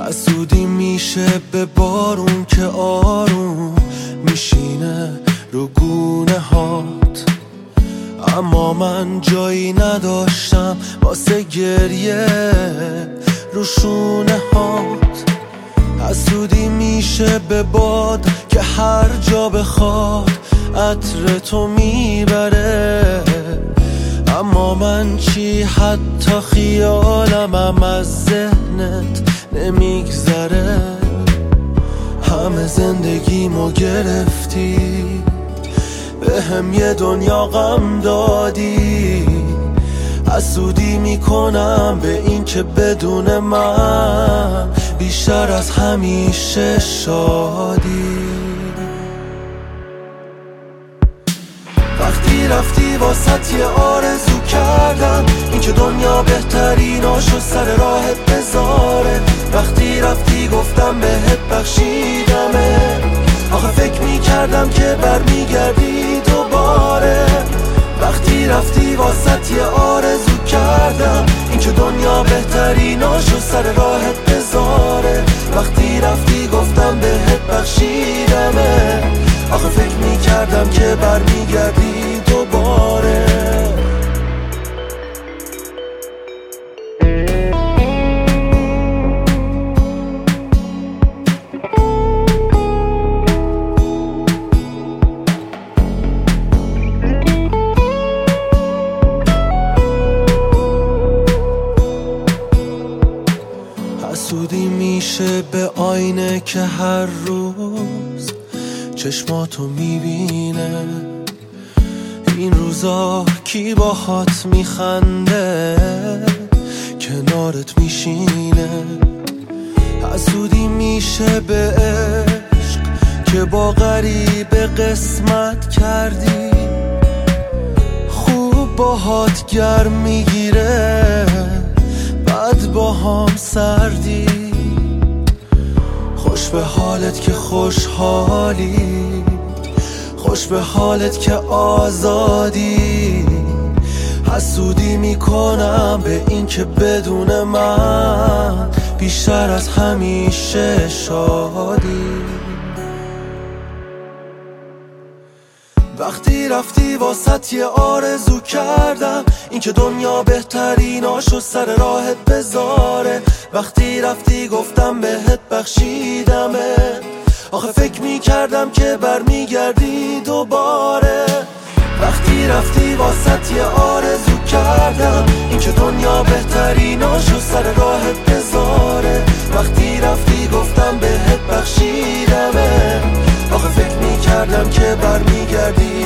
حسودی میشه به بارون که آروم میشینه رو گونه هات، اما من جایی نداشتم واسه گریه رو شونه هات. حسودی میشه به باد که هر جا بخواد عطر تو میبره، اما من چی حتی خیالمم از ذهنت نمیگذره. همه زندگیمو گرفتی، به هم یه دنیا غم دادی. حسودی میکنم به این که بدون من بیشتر از همیشه شادی. وقتی رفتی واسط یه آرزو کردم، این که دنیا بهتریناشو سر راهت بذاره. وقتی رفتی گفتم بهت بخشیدمه، آخه فکر میکردم که برمیگردی دوباره. وقتی رفتی واسط یه آرزو کردم، این که دنیا بهتریناشو سر راهت بذاره. وقتی رفتی گفتم بهت بخشیدمه، آخه فکر میکردم که برمیگردی دوباره. حسودی میشه به آینه که هر روز چشماتو میبینه. این روزا کی باهات میخنده کنارت میشینه. حسودی میشه به عشق که با غریبه قسمت کردی، خوب باهات گرم میگیره بعد با هم سردی. خوش به حالت که خوشحالی، خوش به حالت که آزادی. حسودی میکنم به این که بدون من بیشتر از همیشه شادی. وقتی رفتی واسط یه آرزو کردم، این که دنیا بهتریناشو سر راهت بذاره. وقتی رفتی گفتم بهت بخشیدمه، آخه فکر میکردم که برمیگردی دوباره. وقتی رفتی واسط یه آرزو کردم، این که دنیا بهتریناشو سر راهت بذاره. وقتی رفتی گفتم بهت بخشیدمه، آخه فکر میکردم که برمیگردی